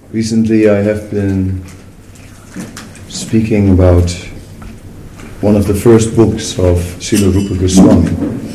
Recently I have been speaking about one of the first books of Srila Rupa Goswami,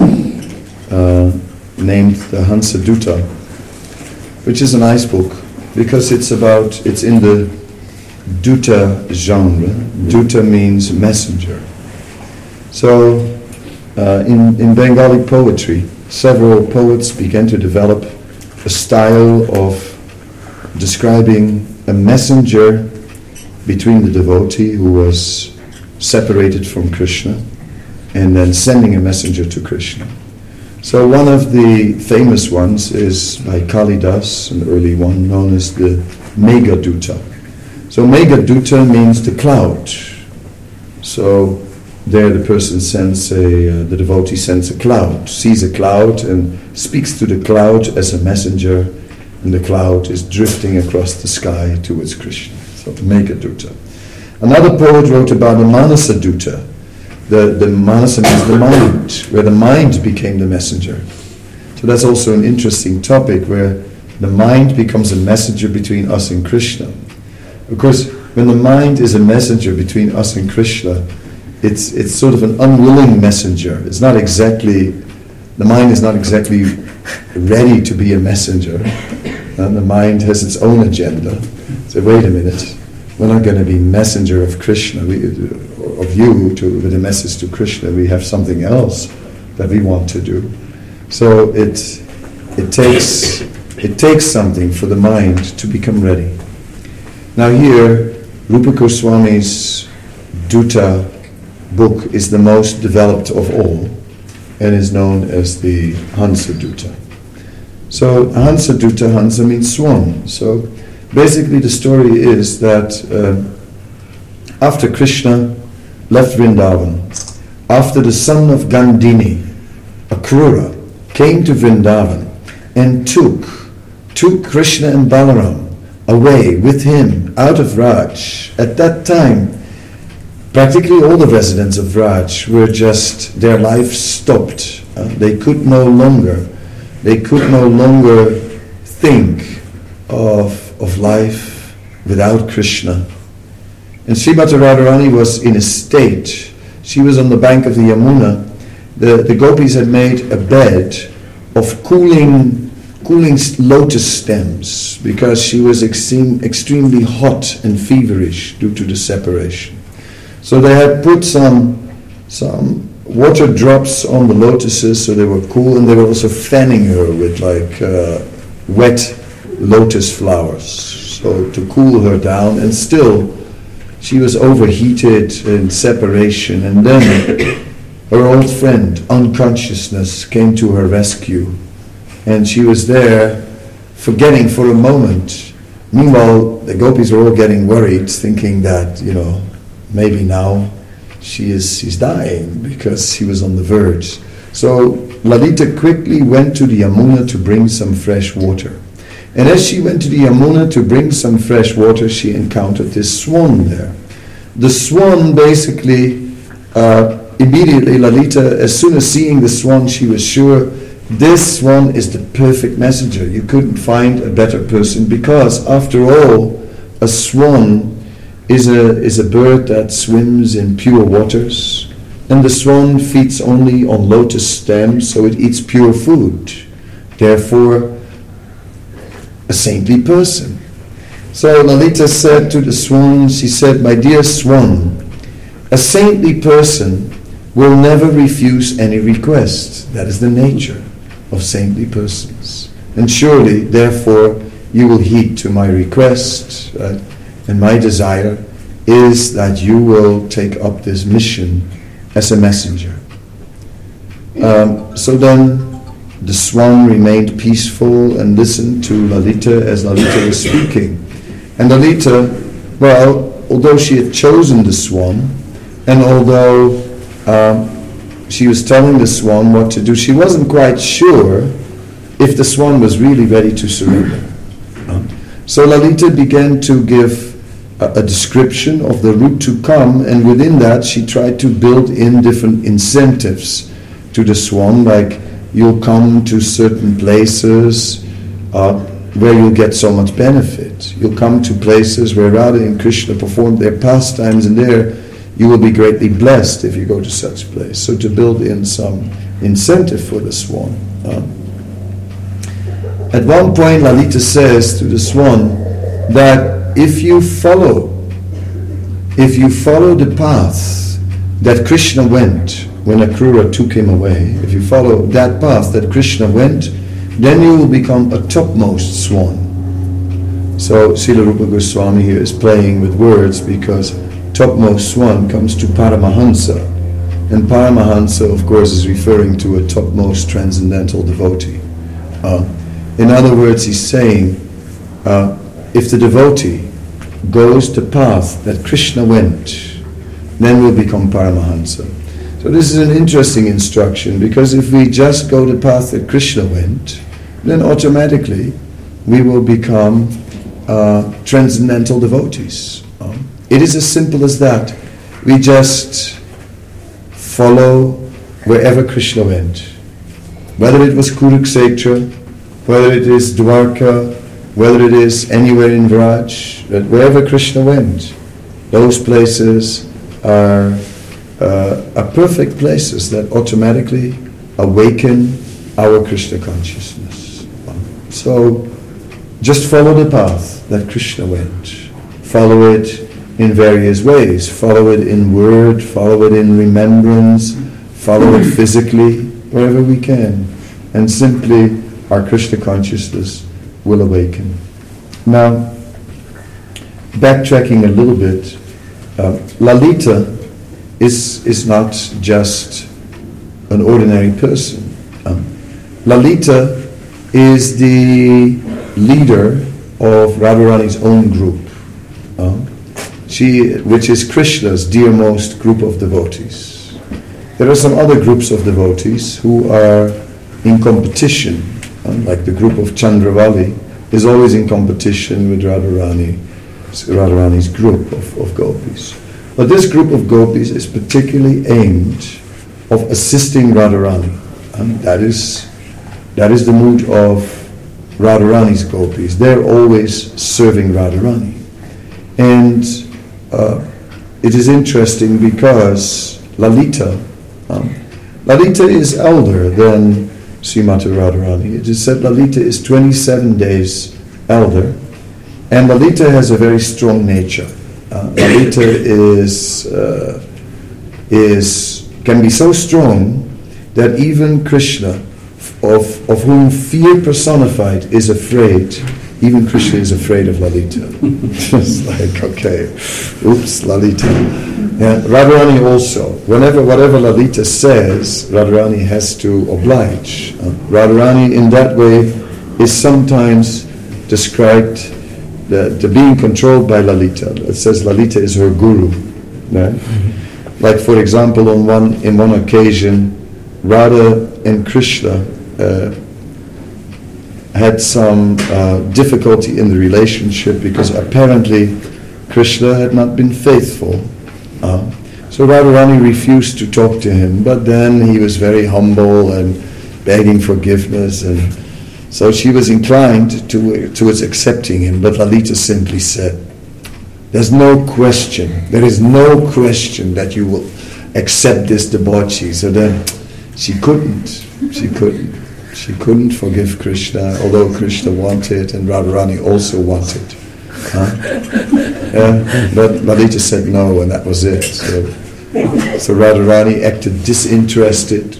named the Hansa Dutta, which is a nice book because it's in the Dutta genre. Dutta means messenger. So in Bengali poetry, several poets began to develop a style of describing a messenger between the devotee who was separated from Krishna and then sending a messenger to Krishna. So one of the famous ones is by Kalidas, an early one known as the Meghdutta. So Meghdutta means the cloud. So there the person the devotee sends a cloud, sees a cloud and speaks to the cloud as a messenger, and the cloud is drifting across the sky towards Krishna. So Meghdutta. Another poet wrote about the Manasa Dutta. The Manasa means the mind, where the mind became the messenger. So that's also an interesting topic, where the mind becomes a messenger between us and Krishna. Of course, when the mind is a messenger between us and Krishna, it's sort of an unwilling messenger. The mind is not exactly ready to be a messenger. And the mind has its own agenda. So wait a minute, we're not going to be messenger of Krishna, with a message to Krishna. We have something else that we want to do. So it takes something for the mind to become ready. Now here, Rupa Goswami's Dutta book is the most developed of all and is known as the Hansa Dutta. So Hansa Dutta, Hansa means swan. So basically the story is that after Krishna left Vrindavan, after the son of Gandhini, Akrura, came to Vrindavan and took Krishna and Balaram away with him out of Raj. At that time, practically all the residents of Raj were their life stopped. They could no longer think of life without Krishna. And Srimati Radharani was in a state. She was on the bank of the Yamuna. The gopis had made a bed of cooling lotus stems because she was extremely hot and feverish due to the separation. So they had put some water drops on the lotuses so they were cool, and they were also fanning her with wet lotus flowers, so to cool her down. And still she was overheated in separation, and then her old friend unconsciousness came to her rescue, and she was there forgetting for a moment. Meanwhile the gopis were all getting worried, thinking that maybe now she's dying because she was on the verge. So Lalita quickly went to the Yamuna to bring some fresh water. And as she went to the Yamuna to bring some fresh water, she encountered this swan there. The swan basically, immediately Lalita, as soon as seeing the swan, she was sure this swan is the perfect messenger. You couldn't find a better person because, after all, a swan is a bird that swims in pure waters, and the swan feeds only on lotus stems, so it eats pure food. Therefore, a saintly person. So Lalita said to the swan, she said, "My dear swan, a saintly person will never refuse any request. That is the nature of saintly persons. And surely, therefore, you will heed to my request, right? And my desire is that you will take up this mission as a messenger." So then the swan remained peaceful and listened to Lalita as Lalita was speaking. And Lalita, although she had chosen the swan, and although she was telling the swan what to do, she wasn't quite sure if the swan was really ready to surrender. So Lalita began to give a description of the route to come, and within that she tried to build in different incentives to the swan, like you'll come to certain places, where you'll get so much benefit. You'll come to places where Radha and Krishna perform their pastimes, and there you will be greatly blessed if you go to such a place. So to build in some incentive for the swan. At one point, Lalita says to the swan that if you follow the path that Krishna went when Akrura took him away, if you follow that path that Krishna went, then you will become a topmost swan. So Srila Rupa Goswami here is playing with words, because topmost swan comes to Paramahansa. And Paramahansa, of course, is referring to a topmost transcendental devotee. In other words, he's saying, if the devotee goes the path that Krishna went, then we'll become Paramahansa. So this is an interesting instruction, because if we just go the path that Krishna went, then automatically we will become transcendental devotees. It is as simple as that. We just follow wherever Krishna went. Whether it was Kurukshetra, whether it is Dwarka, whether it is anywhere in Vraj, wherever Krishna went, those places are perfect places that automatically awaken our Krishna consciousness. So just follow the path that Krishna went. Follow it in various ways. Follow it in word, follow it in remembrance, follow it physically, wherever we can. And simply our Krishna consciousness will awaken. Now, backtracking a little bit, Lalita is not just an ordinary person. Lalita is the leader of Radharani's own group, which is Krishna's dearmost group of devotees. There are some other groups of devotees who are in competition, like the group of Chandravali is always in competition with Radharani's group of gopis. But this group of gopis is particularly aimed of assisting Radharani. That is the mood of Radharani's gopis. They're always serving Radharani. And it is interesting because Lalita is elder than Srimati Radharani. It is said Lalita is 27 days elder, and Lalita has a very strong nature. Lalita can be so strong that even Krishna, of whom fear personified is afraid, even Krishna is afraid of Lalita. It's like, okay, oops, Lalita. And Radharani also, whatever Lalita says, Radharani has to oblige. Radharani in that way is sometimes described to being controlled by Lalita. It says Lalita is her guru. Right? Like, for example, in one occasion, Radha and Krishna had some difficulty in the relationship because apparently Krishna had not been faithful. So Radharani refused to talk to him, but then he was very humble and begging forgiveness, and so she was inclined towards accepting him. But Lalita simply said, there is no question that you will accept this debauchery. So then she couldn't forgive Krishna, although Krishna wanted and Radharani also wanted. But Lalita said no, and that was it. So Radharani acted disinterested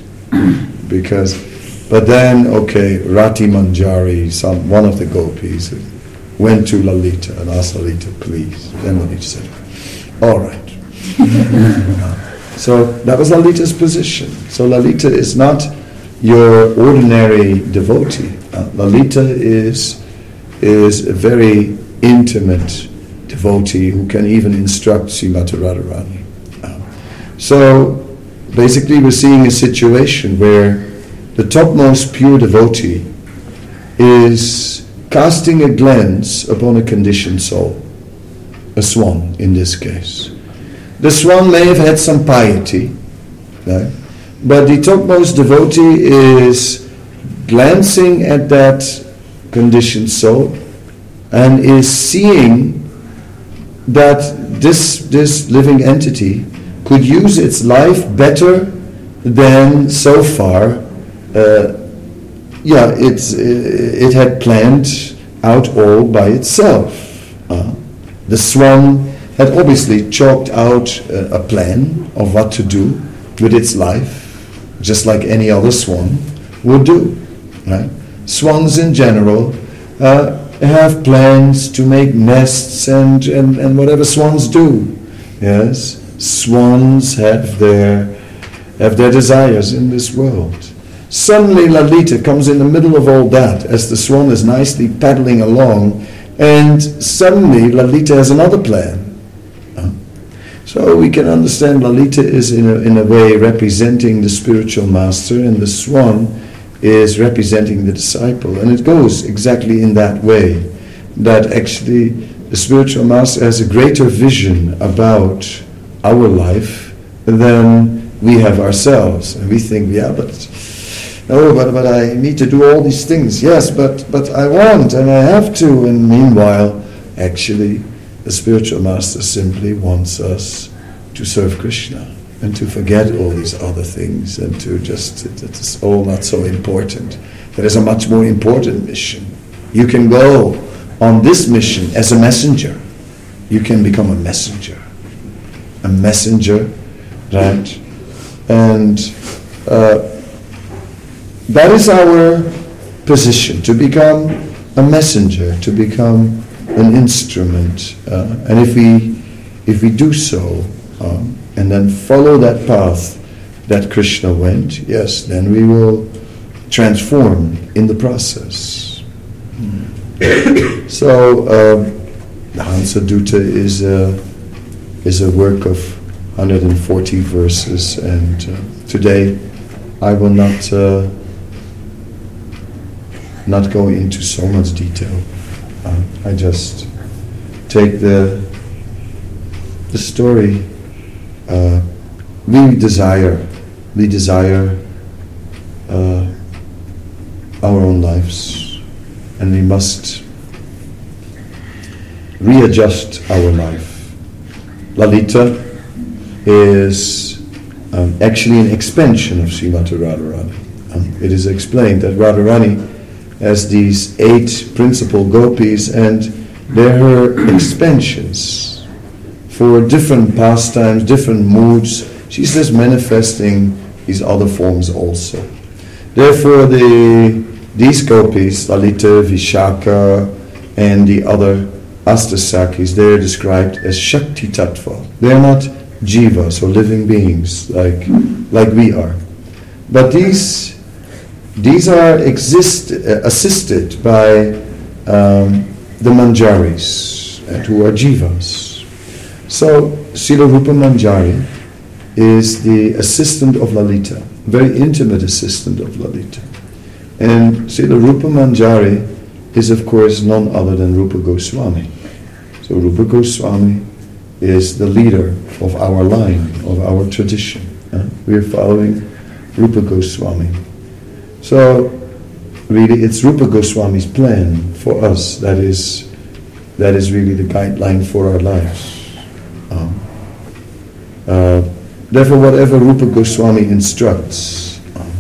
but then, Rati Manjari, one of the gopis, went to Lalita and asked Lalita, please. Then Lalita said, all right. So that was Lalita's position. So Lalita is not your ordinary devotee. Lalita is a very intimate devotee who can even instruct Srimati Radharani. So basically we're seeing a situation where the topmost pure devotee is casting a glance upon a conditioned soul, a swan in this case. The swan may have had some piety, right? But the topmost devotee is glancing at that conditioned soul, and is seeing that this living entity could use its life better than so far it had planned out all by itself. The swan had obviously chalked out a plan of what to do with its life, just like any other swan would do. Right? Swans in general have plans to make nests and whatever swans do. Yes, swans have their desires in this world. Suddenly Lalita comes in the middle of all that as the swan is nicely paddling along, and suddenly Lalita has another plan. So we can understand Lalita is in a way representing the spiritual master, and the swan is representing the disciple. And it goes exactly in that way, that actually the spiritual master has a greater vision about our life than we have ourselves. And we think, but I need to do all these things. Yes, but I want and I have to. And meanwhile, actually, the spiritual master simply wants us to serve Krishna and to forget all these other things and to it's all not so important. There is a much more important mission. You can go on this mission as a messenger. You can become a messenger. A messenger, right? And that is our position, to become a messenger, to become an instrument. And if we do so, and then follow that path that Krishna went, yes, then we will transform in the process. So the Hansa Dutta is a work of 140 verses, and today I will not go into so much detail. I just take the story. We desire our own lives, and we must readjust our life. Lalita is actually an expansion of Srimati Radharani. It is explained that Radharani has these 8 principal gopis, and they're her expansions for different pastimes, different moods. She's just manifesting these other forms also. Therefore, these gopis, Lalita, Vishaka, and the other Astasakis, they're described as Shakti Tattva. They're not jivas or living beings like we are. But these are assisted by the manjaris, who are jivas. So Srila Rupa Manjari is the assistant of Lalita, very intimate assistant of Lalita. And Srila Rupa Manjari is, of course, none other than Rupa Goswami. So Rupa Goswami is the leader of our line, of our tradition. We are following Rupa Goswami. So really it's Rupa Goswami's plan for us that is really the guideline for our lives. Therefore, whatever Rupa Goswami instructs,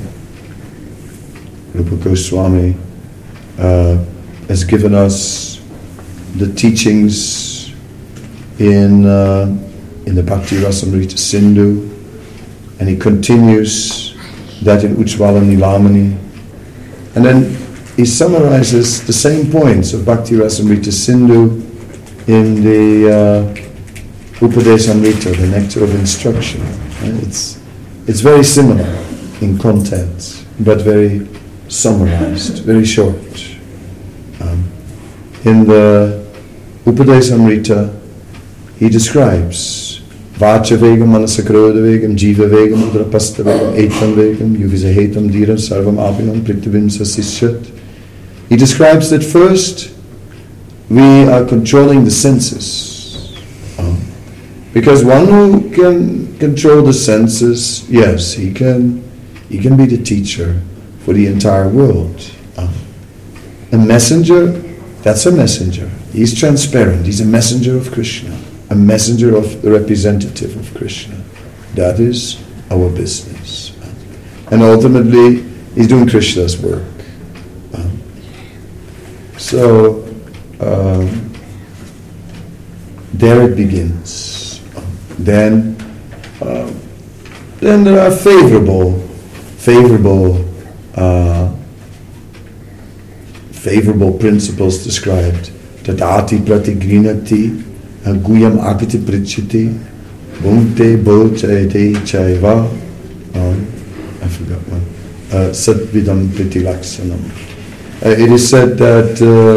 Rupa Goswami has given us the teachings in the Bhakti Rasamrita Sindhu, and he continues that in Ujjvala Nilamani, and then he summarizes the same points of Bhakti Rasamrita Sindhu in the Upadesamrita, the Nectar of Instruction. It's very similar in content, but very summarized, very short. In the Upadesamrita, he describes Vacha Vegam, Manasakroda Vegam, Jiva Vegam, Udrapasta Vegam, Etam Vegam, Yuvisahetam Dhiram, Sarvam Apinam, Prithavim Sasishyat. He describes that first we are controlling the senses. Because one who can control the senses, yes, he can be the teacher for the entire world. A messenger, that's a messenger. He's transparent. He's a messenger of Krishna, a messenger of the representative of Krishna. That is our business. And ultimately, he's doing Krishna's work. So, there it begins. Then there are favorable principles described. Tadati pratigrinati guyam agati prichiti bhunte bhojayate chaiva. I forgot one. Sadvidam pritilaksanam. It is said that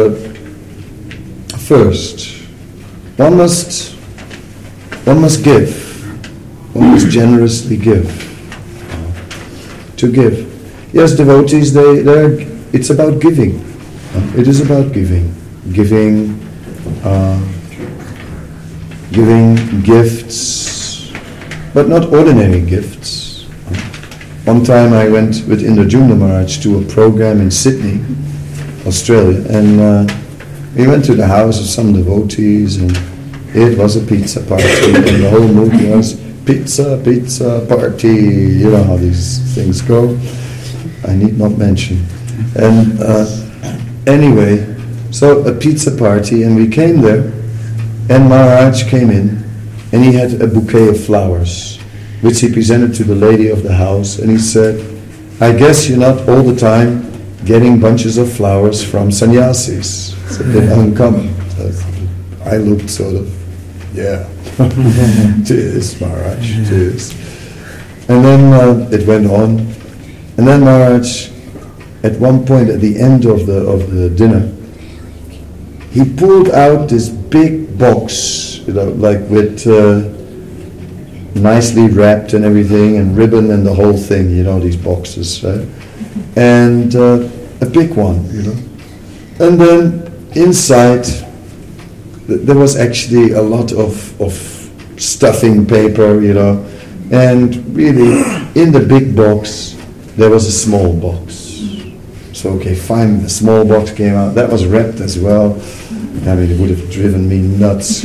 first one must give. One must generously give. To give. Yes, devotees, it's about giving. It is about giving. Giving gifts, but not ordinary gifts. One time I went with Indrajumna Maharaj to a program in Sydney, Australia, and we went to the house of some devotees, and it was a pizza party, and the whole mood was pizza party. You know how these things go. I need not mention. And anyway, so a pizza party, and we came there, and Maharaj came in, and he had a bouquet of flowers, which he presented to the lady of the house, and he said, I guess you're not all the time getting bunches of flowers from sannyasis. It's a bit uncommon. I looked sort of, yeah, cheers, Maharaj, cheers. And then it went on, and then Maharaj, at one point at the end of the dinner, he pulled out this big box, like with nicely wrapped and everything, and ribbon and the whole thing, these boxes, right? And a big one, And then inside, there was actually a lot of stuffing paper, and really, in the big box, there was a small box. So, okay, fine, the small box came out. That was wrapped as well. I mean, it would have driven me nuts,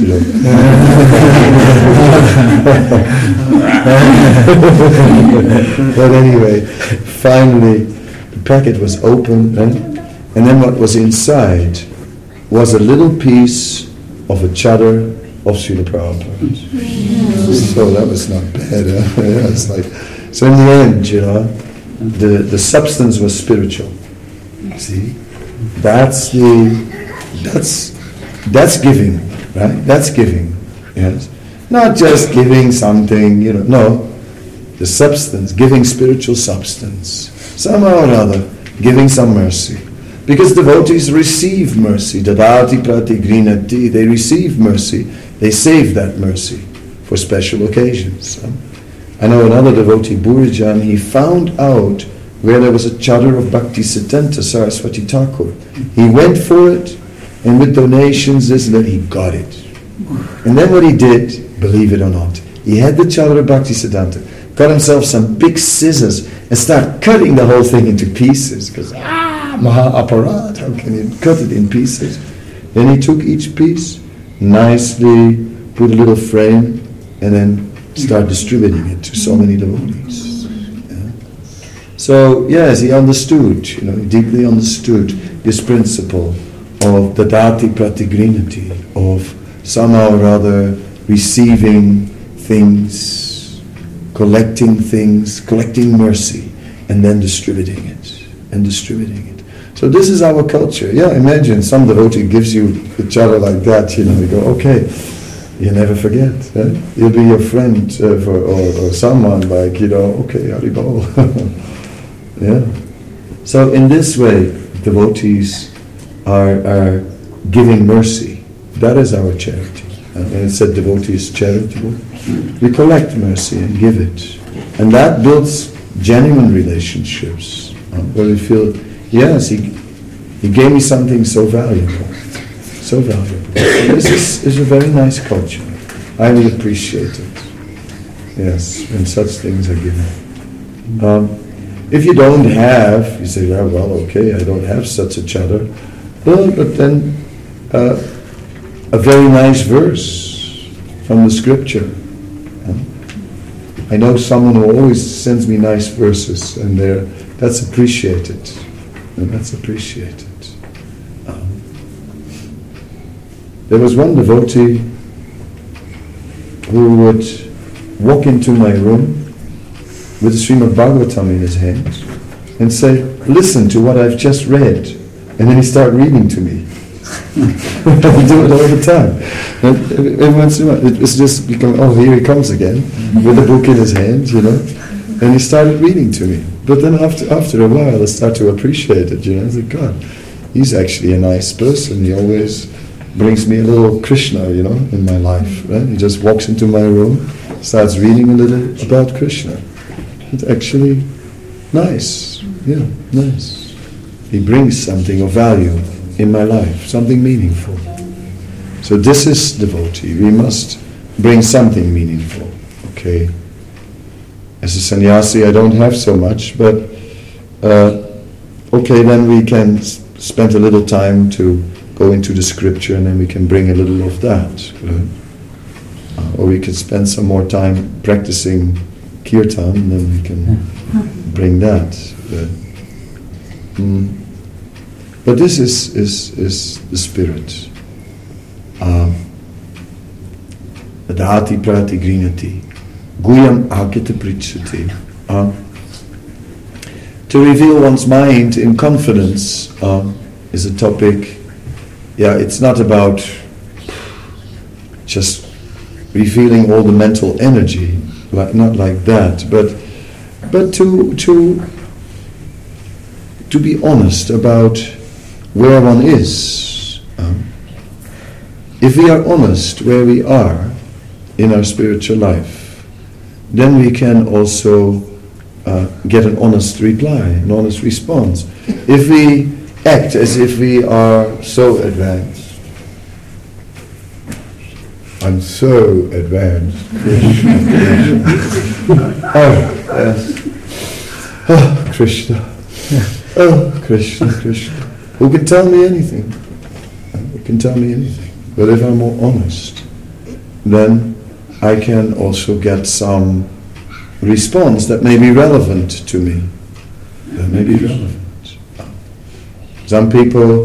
But anyway, finally, the packet was opened, and then what was inside was a little piece of a chadar of Srila Prabhupada. So that was not bad. It's like, so in the end, the substance was spiritual. See, that's giving, right? That's giving, yes. Not just giving something, no. The substance, giving spiritual substance. Somehow or other, giving some mercy. Because devotees receive mercy. Dadati pratigrinati, they receive mercy. They save that mercy for special occasions. I know another devotee, Burijan, he found out where there was a chadar of Bhakti Siddhanta Saraswati Thakur. He went for it, and with donations, this and that, he got it. And then what he did, believe it or not, he had the chadar of Bhakti Siddhanta, got himself some big scissors, and started cutting the whole thing into pieces, because, Maha Aparad, how can you cut it in pieces? Then he took each piece, nicely put a little frame, and then started distributing it to so many devotees. So, yes, he understood, he deeply understood this principle of dadati pratigrinati, of somehow or other receiving things, collecting mercy, and then distributing it. So this is our culture. Yeah, imagine some devotee gives you a chadar like that, you go, okay, you never forget, right? You'll be your friend or someone like, okay, Haribol. Yeah. So in this way, devotees are giving mercy. That is our charity. And it said devotee is charitable. We collect mercy and give it. And that builds genuine relationships where we feel, yes, he gave me something so valuable. So valuable. So this is a very nice culture. I will appreciate it. Yes, when such things are given. If you don't have, you say, well, okay, I don't have such a chadar. Well, but then a very nice verse from the scripture. I know someone who always sends me nice verses, and that's appreciated. And that's appreciated. There was one devotee who would walk into my room with the Srimad Bhagavatam in his hand and say, "Listen to what I've just read," and then he started reading to me. I do it all the time. And every once in a while, it's just become, oh, here he comes again with a book in his hand, and he started reading to me. But then after a while, I start to appreciate it. I said, God, he's actually a nice person. He always brings me a little Krishna, in my life. Right? He just walks into my room, starts reading a little about Krishna. It's actually nice. Yeah, nice. He brings something of value in my life, something meaningful. So this is devotee. We must bring something meaningful. Okay. As a sannyasi, I don't have so much, but okay, then we can spend a little time to go into the scripture, and then we can bring a little of that. Right? Or we can spend some more time practicing kirtan, and then we can bring that. But this is the spirit. Adhati prati grinati, guyam akita prichyati. To reveal one's mind in confidence is a topic. Yeah, it's not about just revealing all the mental energy, not like that, but to be honest about where one is. If we are honest where we are in our spiritual life, then we can also get an honest reply, an honest response. If we act as if we are so advanced, I'm so advanced. Oh, Krishna. Oh, Krishna, Krishna. Who can tell me anything? Who can tell me anything? But if I'm more honest, then I can also get some response that may be relevant to me. That may be relevant. Some people,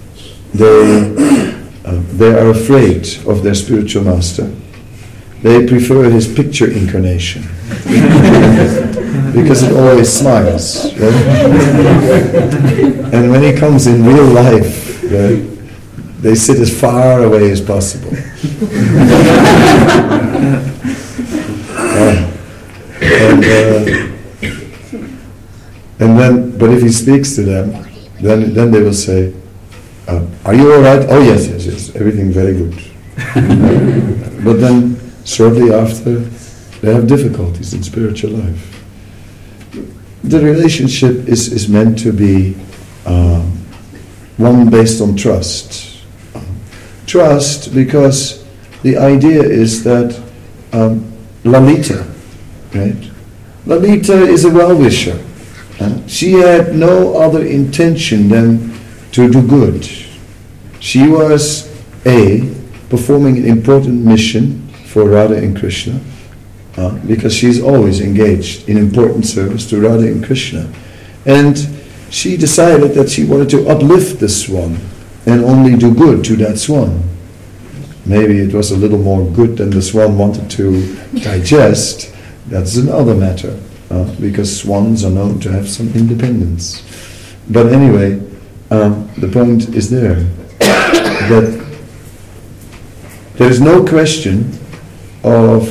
they are afraid of their spiritual master. They prefer his picture incarnation because it always smiles. Right? And when he comes in real life, right, they sit as far away as possible. And then, but if he speaks to them, then they will say, "Are you all right?" "Oh yes, everything very good." But then shortly after, they have difficulties in spiritual life. The relationship is meant to be one based on trust. Trust, because the idea is that Lalita, right? Lalita is a well-wisher. She had no other intention than to do good. She was performing an important mission for Radha and Krishna, because she's always engaged in important service to Radha and Krishna. And she decided that she wanted to uplift the swan and only do good to that swan. Maybe it was a little more good than the swan wanted to digest. That's another matter, because swans are known to have some independence. But anyway, the point is that there is no question of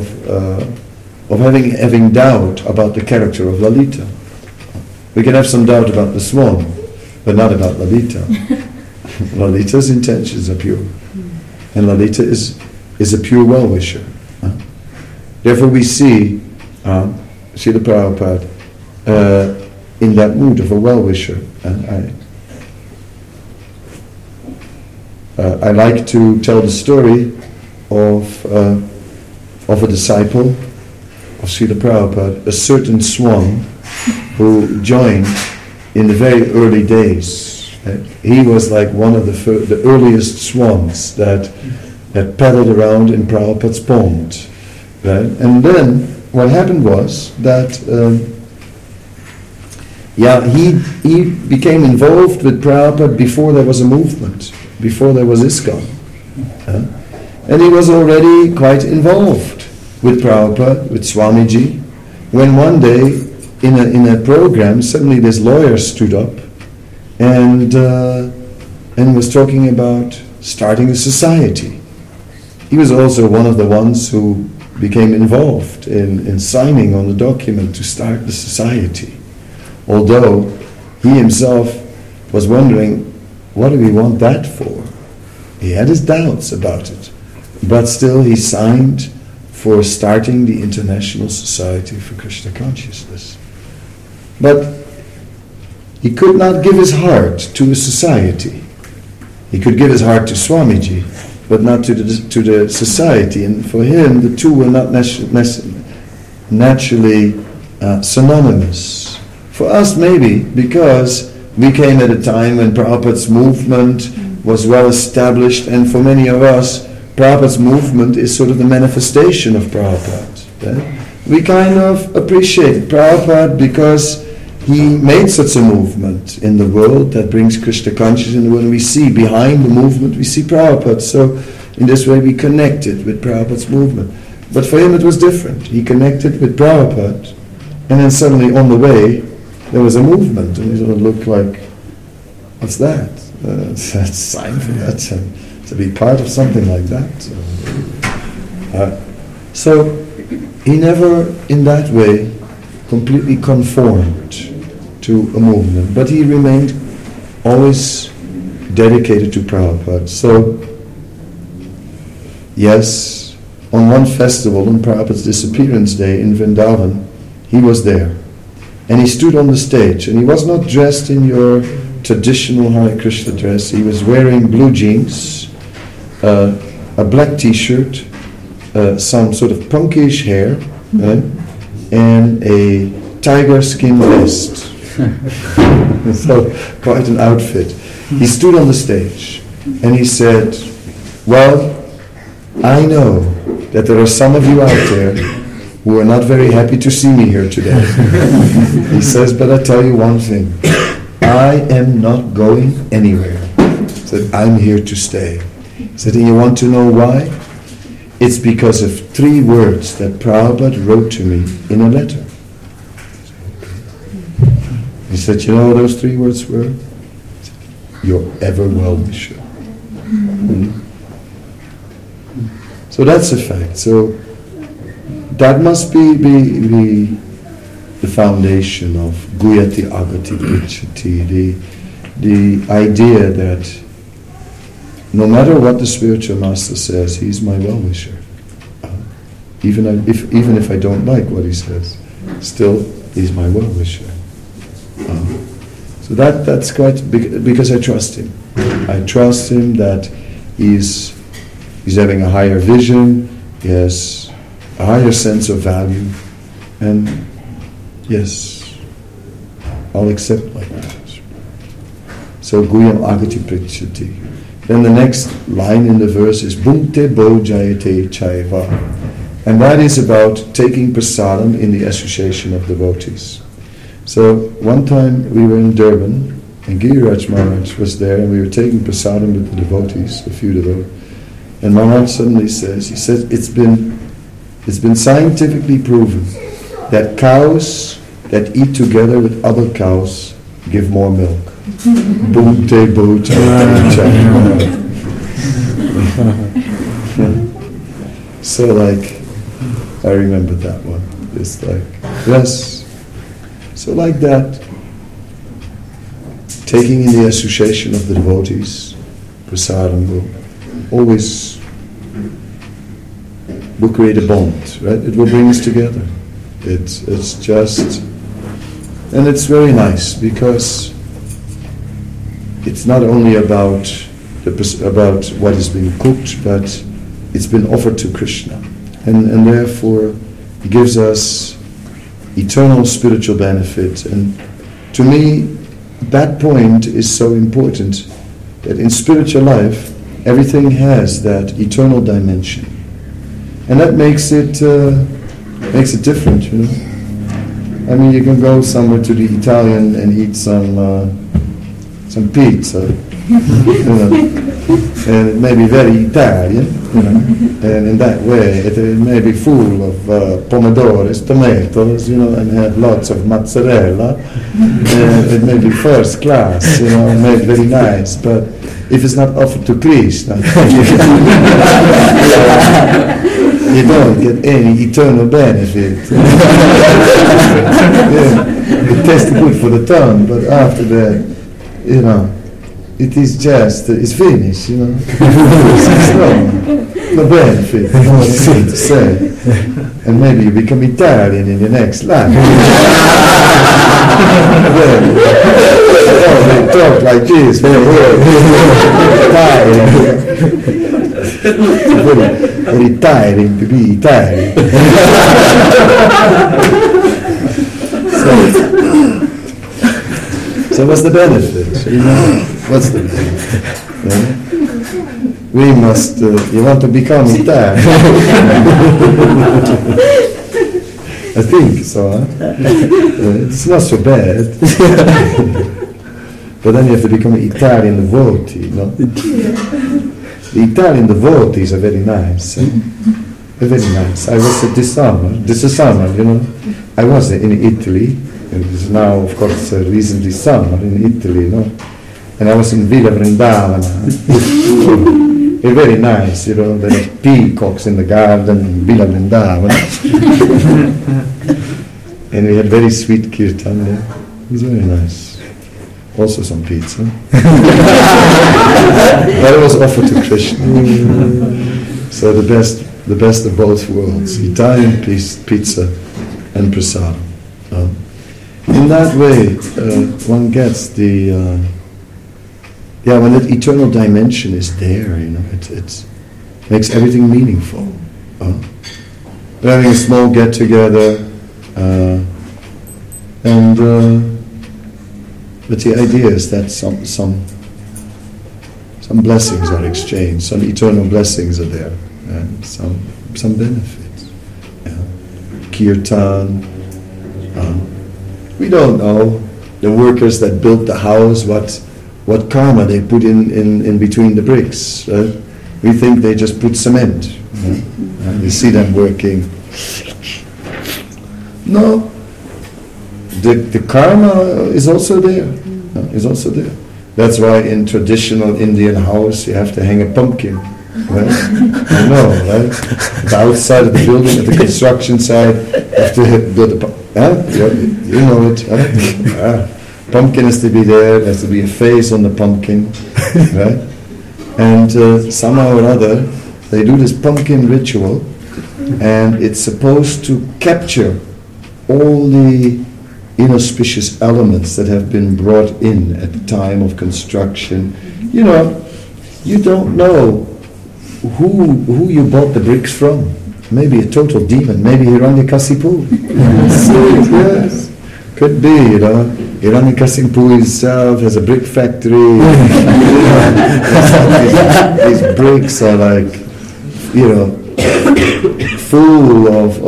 having doubt about the character of Lalita. We can have some doubt about the swan, but not about Lalita. Lalita's intentions are pure, and Lalita is a pure well-wisher. Therefore, we see Srila Prabhupada in that mood of a well-wisher. I like to tell the story of a disciple of Srila Prabhupada, a certain swan who joined in the very early days He was like one of the earliest swans that paddled around in Prabhupada's pond. Right? And then what happened was that he became involved with Prabhupada before there was a movement, before there was ISKCON. And he was already quite involved with Prabhupada, with Swamiji, when one day in a program suddenly this lawyer stood up and was talking about starting a society. He was also one of the ones who became involved in signing on the document to start the society. Although he himself was wondering, what do we want that for? He had his doubts about it. But still he signed for starting the International Society for Krishna Consciousness. But he could not give his heart to a society. He could give his heart to Swamiji, but not to the society. And for him, the two were not naturally synonymous. For us, maybe, because we came at a time when Prabhupada's movement was well established, and for many of us, Prabhupada's movement is sort of the manifestation of Prabhupada. Right? We kind of appreciate Prabhupada because he made such a movement in the world that brings Krishna consciousness in the world. And we see behind the movement, we see Prabhupada. So in this way we connected with Prabhupada's movement. But for him it was different. He connected with Prabhupada, and then suddenly on the way there was a movement, and he sort of looked like, what's that? That's a sign for that, to be part of something like that. So he never, in that way, completely conformed to a movement, but he remained always dedicated to Prabhupada. So, yes, on one festival, on Prabhupada's disappearance day in Vrindavan, he was there. And he stood on the stage, and he was not dressed in your traditional Hare Krishna dress. He was wearing blue jeans, a black t-shirt, some sort of punkish hair, and a tiger skin vest. So, quite an outfit. He stood on the stage, and he said, well, I know that there are some of you out there who are not very happy to see me here today. He says, but I tell you one thing, I am not going anywhere. He said, I'm here to stay. He said, and you want to know why? It's because of 3 words that Prabhupada wrote to me in a letter. He said, you know what those 3 words were? He said, your ever well-wisher. So that's a fact. So that must be the foundation of Guyati Agati Prichati, the idea that no matter what the spiritual master says, he's my well-wisher. Even if I don't like what he says, still he's my well-wisher. So that's quite big, because I trust him. I trust him that he's having a higher vision, he has a higher sense of value, and yes, I'll accept like that. So Guyam Agati Prichati. Then the next line in the verse is Bhunte Bo Jayate Chaiva. And that is about taking prasadam in the association of devotees. So one time we were in Durban, and Giriraj Maharaj was there, and we were taking prasadam with the devotees, a few devotees. And Maharaj suddenly says, he says, it's been scientifically proven that cows that eat together with other cows give more milk. Bhunte Bo Jayate Chaiva. So like, I remember that one. It's like, yes. So like that, taking in the association of the devotees, prasadam will create a bond, right? It will bring us together. It's just, and it's very nice because it's not only about what is being cooked, but it's been offered to Krishna. And therefore gives us eternal spiritual benefit. And to me, that point is so important, that in spiritual life, everything has that eternal dimension. And that makes it different, you know. I mean, you can go somewhere to the Italian and eat some pizza, you know, and it may be very Italian, you know, and in that way it may be full of pomodores, tomatoes, you know, and have lots of mozzarella, and it may be first class, you know, made very nice, but if it's not offered to Krishna, you don't get any eternal benefit. It tastes good for the tongue, but after that, you know, it is just, it's finished, you know. No benefit, you know what I'm trying to say. And maybe you become Italian in your next life. They talk like this, very tiring to be Italian. So what's the benefit? You know, what's the benefit? We must, you want to become Italian? I think so, huh? It's not so bad. But then you have to become an Italian devotee, no? The Italian devotees are very nice. They're very nice. I was this summer, you know, I was in Italy. It is now, of course, recently summer in Italy, no? And I was in Villa Vrindavana. It's very nice, you know, there are peacocks in the garden in Villa Vrindavana. And we had very sweet kirtan there. It was very nice. Also some pizza. But it was offered to Krishna. So the best of both worlds, Italian pizza and prasadam. In that way, one gets the, when that eternal dimension is there, you know, it makes everything meaningful. We're having a small get-together, but the idea is that some blessings are exchanged, some eternal blessings are there, and some benefits. Kirtan. We don't know, the workers that built the house, what karma they put in between the bricks. Right? We think they just put cement. And we see them working. No, the karma is also there. Is also there. That's why in traditional Indian house you have to hang a pumpkin. Right? You know, right? The outside of the building, at the construction site, you have to build a pumpkin. You know it. Pumpkin has to be there. There has to be a face on the pumpkin, right? And somehow or other, they do this pumpkin ritual, and it's supposed to capture all the inauspicious elements that have been brought in at the time of construction. You know, you don't know who you bought the bricks from. Maybe a total demon, maybe Hiranyakasipu. Yes, could be, you know. Hiranyakasipu himself has a brick factory. These bricks are like, you know, full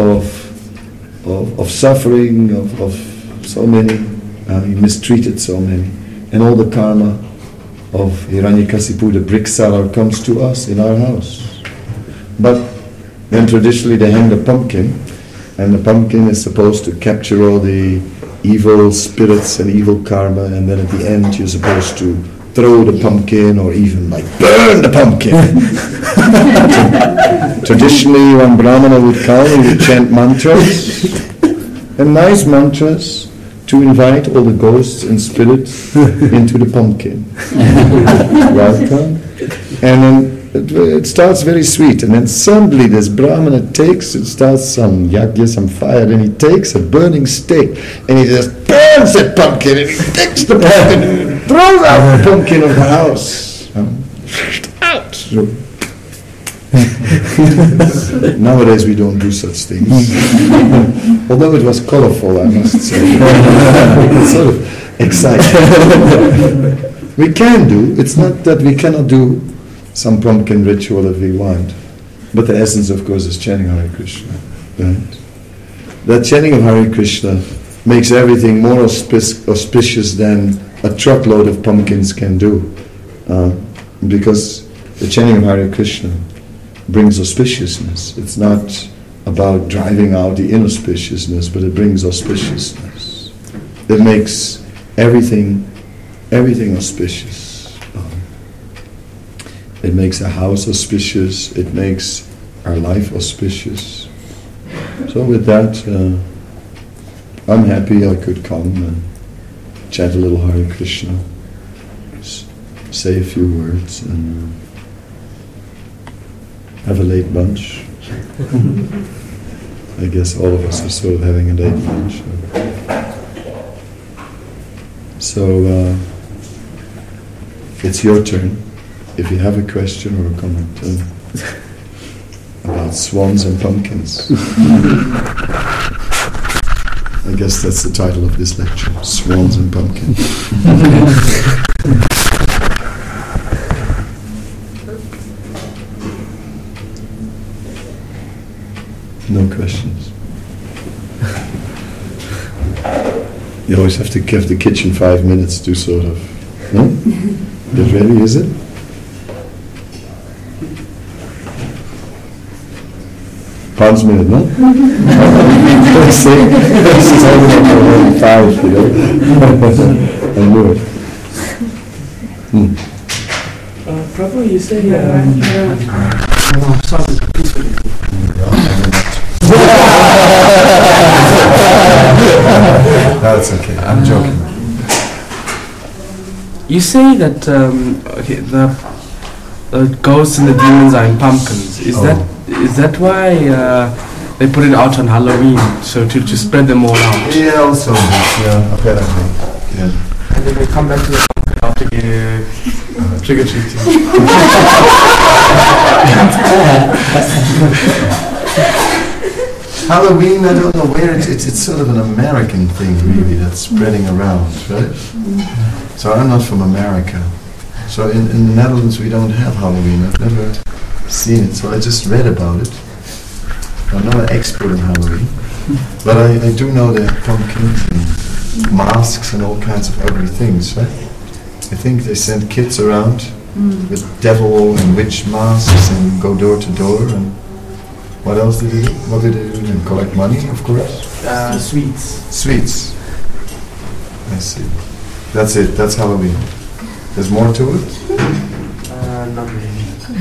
of suffering, of so many. He mistreated so many. And all the karma of Hiranyakasipu, the brick seller, comes to us in our house. But then traditionally they hang the pumpkin, and the pumpkin is supposed to capture all the evil spirits and evil karma, and then at the end you're supposed to throw the pumpkin or even like burn the pumpkin. Traditionally when Brahmana would come, he would chant mantras, and nice mantras to invite all the ghosts and spirits into the pumpkin. Welcome. And then it starts very sweet, and then suddenly this Brahmana starts some yagya, some fire, and he takes a burning stick, and he just burns that pumpkin, and he takes the pumpkin, and he throws out the pumpkin of the house. Out! Nowadays we don't do such things. Although it was colorful, I must say. exciting. We can do. It's not that we cannot do some pumpkin ritual if we want, but the essence, of course, is chanting Hare Krishna. Right? That chanting of Hare Krishna makes everything more auspicious than a truckload of pumpkins can do, because the chanting of Hare Krishna brings auspiciousness. It's not about driving out the inauspiciousness, but it brings auspiciousness. It makes everything auspicious. It makes a house auspicious. It makes our life auspicious. So with that, I'm happy I could come and chant a little Hare Krishna, say a few words, and have a late lunch. I guess all of us are sort of having a late lunch. So it's your turn. If you have a question or a comment about swans and pumpkins. I guess that's the title of this lecture, Swans and Pumpkins. No questions. You always have to give the kitchen 5 minutes to sort of, no? Get ready, is it? Pounds minute, no? This is only like 5, you know. I knew it. Prabhu, you say That's okay. I'm joking. You say that the ghosts and the demons are in pumpkins. Is that why they put it out on Halloween? So to spread them all out? Yeah, also. Yeah, apparently. Yeah. And then they come back to the pumpkin after trick or treating. Halloween, I don't know where it's sort of an American thing, really, that's spreading around, right? So I'm not from America. So in the Netherlands we don't have Halloween. I've never seen it, so I just read about it. I'm not an expert in Halloween, but I do know there are pumpkins and masks and all kinds of ugly things, right? I think they send kids around with devil and witch masks and go door to door. And what else did they do? What did they do? And collect money, of course? Sweets. Sweets. I see. That's it. That's Halloween. There's more to it? Not really.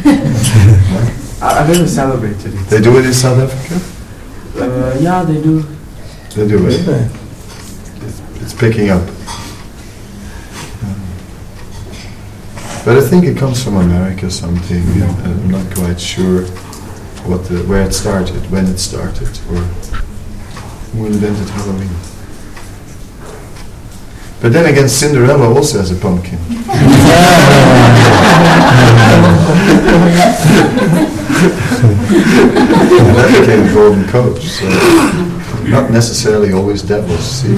I've never celebrated it. They do it in South Africa? Yeah, they do. They do it. It's picking up. But I think it comes from America something. I'm not quite sure where it started, when it started, or who invented Halloween. But then again, Cinderella also has a pumpkin. And that became a golden coach, so not necessarily always devils, see?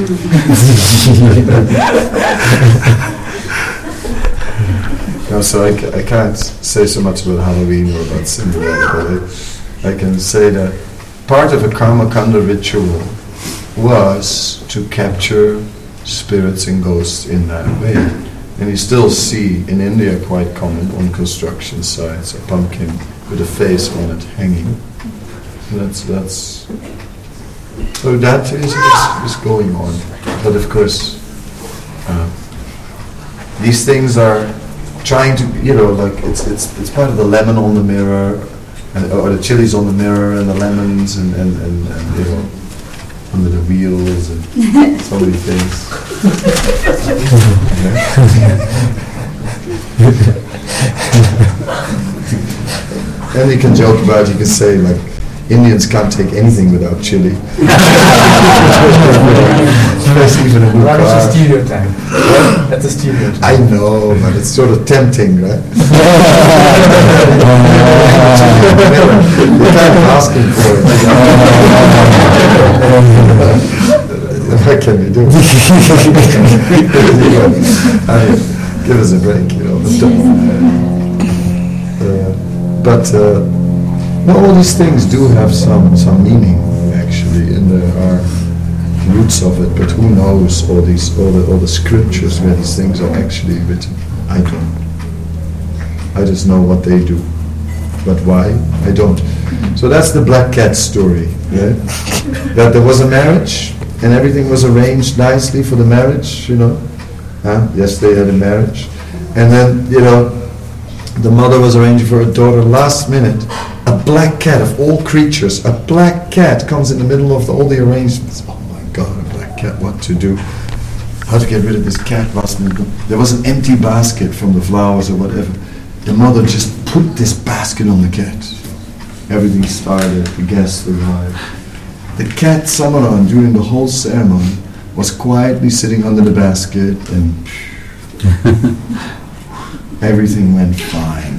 No, so I can't say so much about Halloween or about Cinderella, but I can say that part of a Karma Kanda ritual was to capture spirits and ghosts in that way. And you still see in India quite common on construction sites a pumpkin with a face on it hanging. So that is going on. But of course, these things are trying to, like it's part of the lemon on the mirror, or the chilies on the mirror, and the lemons, and under the wheels, and so many things. And you can joke about, you can say, like, Indians can't take anything without chili. Especially even in the car. That's a stereotype. That's a stereotype. I know, but it's sort of tempting, right? You can't ask him for it. I can we do? Give us a break, you know. But all these things do have some meaning actually, and there are roots of it. But who knows all the scriptures where these things are actually written? I don't. I just know what they do, but why? I don't. So that's the black cat story. Yeah? That there was a marriage and everything was arranged nicely for the marriage. You know. Yes, they had a marriage, and then the mother was arranging for a daughter. Last minute, a black cat of all creatures, a black cat comes in the middle of all the arrangements. Oh my God, a black cat! What to do? How to get rid of this cat? Last minute, there was an empty basket from the flowers or whatever. The mother just put this basket on the cat. Everything started. The guests arrived. The cat Samaran, during the whole ceremony, was quietly sitting under the basket, and everything went fine.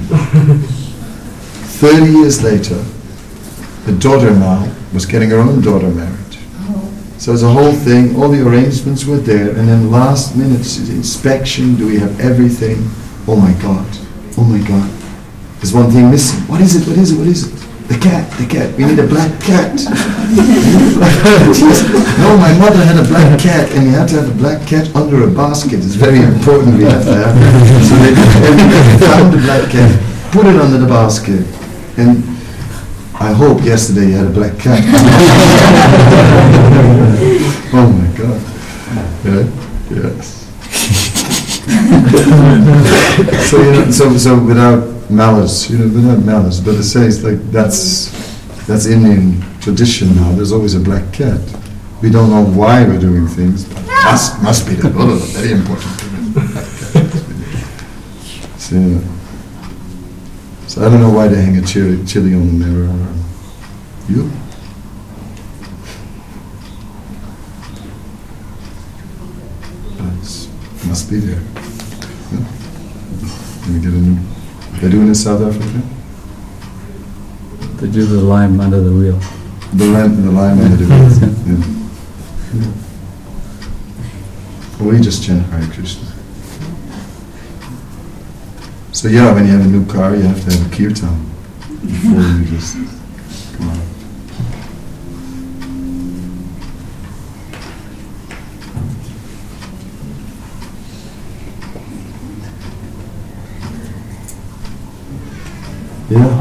30 years later, the daughter now was getting her own daughter married. So the whole thing, all the arrangements were there, and then last minute inspection, do we have everything? Oh my God, there's one thing missing. What is it? The cat, we need a black cat. No, my mother had a black cat, and we had to have a black cat under a basket. It's very important we have to have it. So they found the black cat, put it under the basket, and I hope yesterday you had a black cat. Oh my God. Yeah? Yes. So without malice, but it says like that's Indian tradition now. There's always a black cat. We don't know why we're doing things. Must be that. Very important. So I don't know why they hang a chili on the mirror. You? Must be there. Yeah. Let me get a new. They're doing in South Africa? They do the lime under the wheel. The lime under the wheel. Yeah. We just chant Hare Krishna. So when you have a new car, you have to have a kirtan before you just come out. Yeah.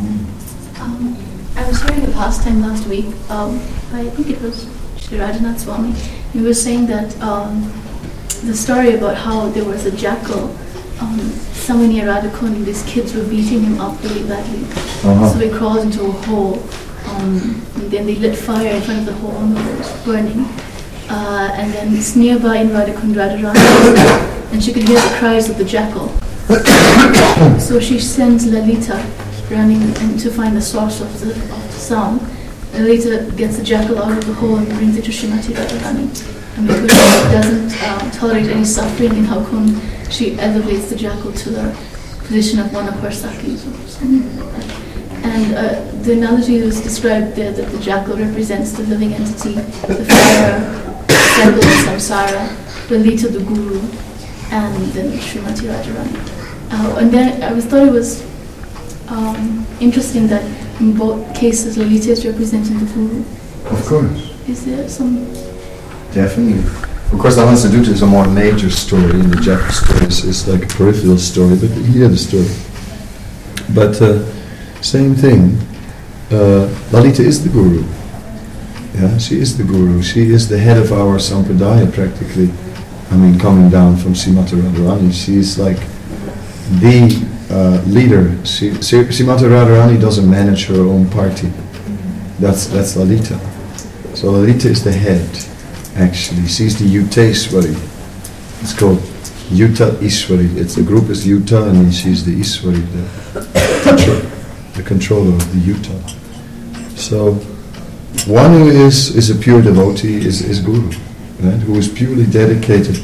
I was hearing a pastime last week. I think it was Sri Rajanath Swami. He was saying that the story about how there was a jackal somewhere near Radhakund. These kids were beating him up really badly. So he crawls into a hole. And then they lit fire in front of the hole and it was burning. And then it's nearby in Radhakund, Radharani, and she could hear the cries of the jackal. So she sends Lalita running in to find the source of the sound. Lalita gets the jackal out of the hole and brings it to Srimati Radharani. And because she doesn't tolerate any suffering in Haukund, she elevates the jackal to the position of one of her sakis or something like that. And the analogy was described there that the jackal represents the living entity, the fire, cycle of samsara, Lalita the guru, and then Srimati Radharani. And then I thought it was interesting that in both cases Lalita is representing the guru. Of course. Is there some... Definitely. Of course, the Hansaduta is a more major story, and the jackal story is like a peripheral story, but you hear the story. But same thing, Lalita is the guru. Yeah, she is the guru. She is the head of our sampradaya practically. I mean, coming down from Srimati Radharani, she is like the leader. Srimati Radharani doesn't manage her own party. That's Lalita. So Lalita is the head, actually. She's the Yuteshwari. It's called Yuta Ishwari. The group is Yuta, and then she's the Ishwari, the controller of the Yuta. So one who is a pure devotee is Guru, right? Who is purely dedicated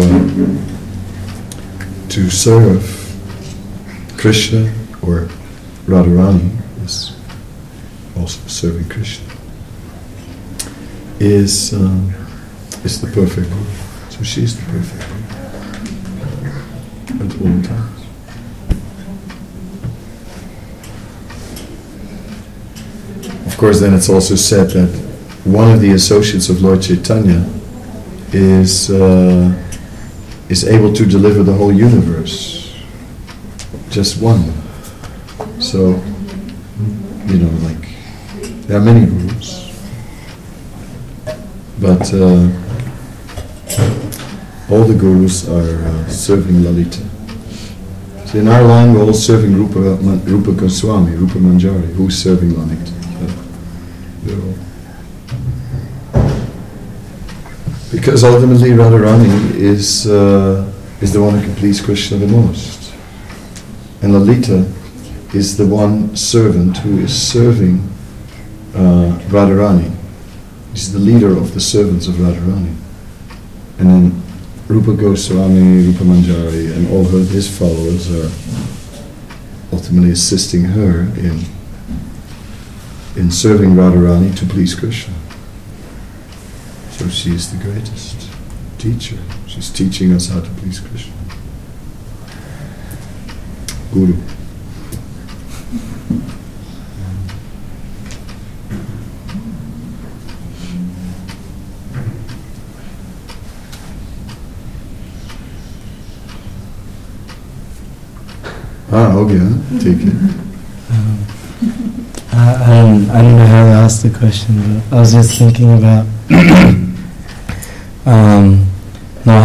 to serve Krishna, or Radharani is also serving Krishna, is is the perfect guru. So she is the perfect guru at all times. Of course, then it's also said that one of the associates of Lord Chaitanya is able to deliver the whole universe. Just one. So, like, there are many gurus, but all the gurus are serving Lalita. So in our line, we're all serving Rupa Goswami, Rupa Manjari, who's serving Lalita. Because ultimately Radharani is the one who can please Krishna the most. And Lalita is the one servant who is serving Radharani. He's the leader of the servants of Radharani. And then Rupa Goswami, Rupa Manjari, and all his followers are ultimately assisting her in serving Radharani to please Krishna. So she is the greatest teacher. She's teaching us how to please Krishna. Guru. Okay, take it. I don't know how to ask the question, but I was just thinking about not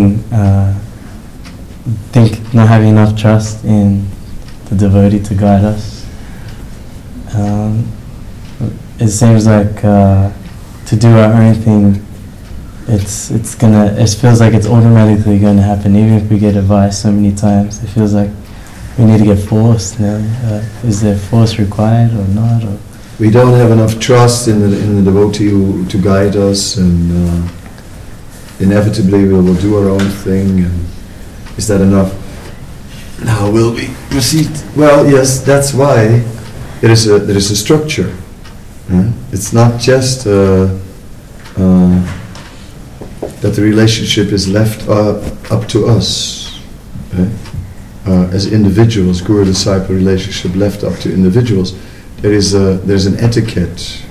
having enough trust in the devotee to guide us. It seems like to do our own thing, it feels like it's automatically gonna happen, even if we get advice so many times. It feels like we need to get forced now. Is there force required or not? Or we don't have enough trust in the devotee to guide us, and inevitably we will do our own thing. And is that enough? Now will we proceed? Well, yes, that's why there is a structure. It's not just that the relationship is left up to us. As individuals, guru-disciple relationship left up to individuals, there's an etiquette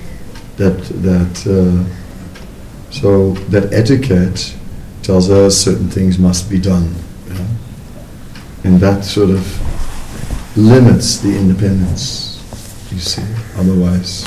so that etiquette tells us certain things must be done, and that sort of limits the independence. You see, otherwise,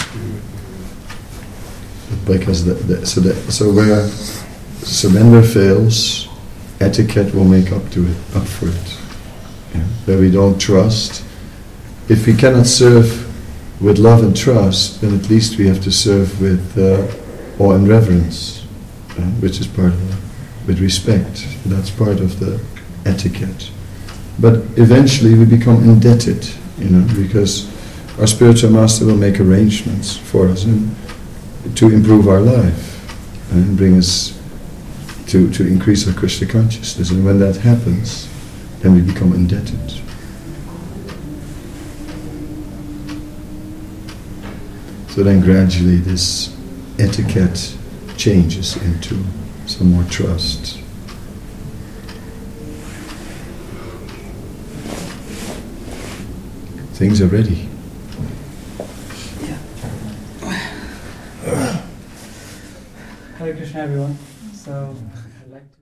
because so where surrender fails, etiquette will make up for it. Where we don't trust, if we cannot serve with love and trust, then at least we have to serve with awe and reverence, which is with respect. That's part of the etiquette. But eventually we become indebted, because our spiritual master will make arrangements for us to improve our life and bring us to increase our Krishna consciousness. And when that happens, then we become indebted. So then gradually this etiquette changes into some more trust. Things are ready. Hare Krishna, everyone. So